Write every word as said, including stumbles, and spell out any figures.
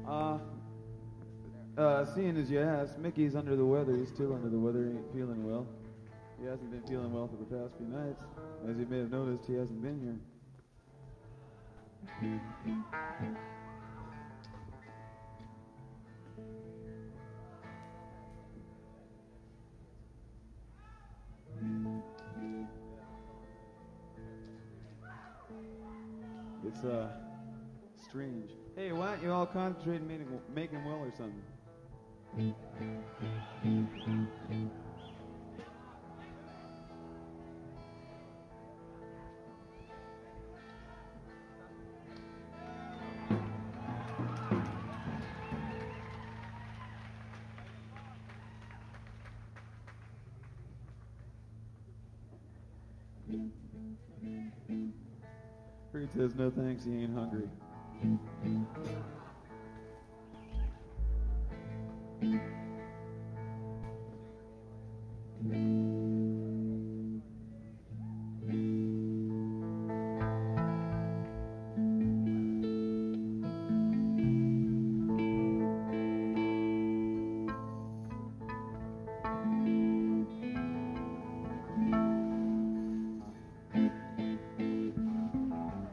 Uh, uh, seeing as you asked, Mickey's under the weather. He's still under the weather. He ain't feeling well. He hasn't been feeling well for the past few nights. As you may have noticed, he hasn't been here. It's, uh, strange. Hey, why don't you all concentrate on making, make him well or something? Creed says no thanks, he ain't hungry.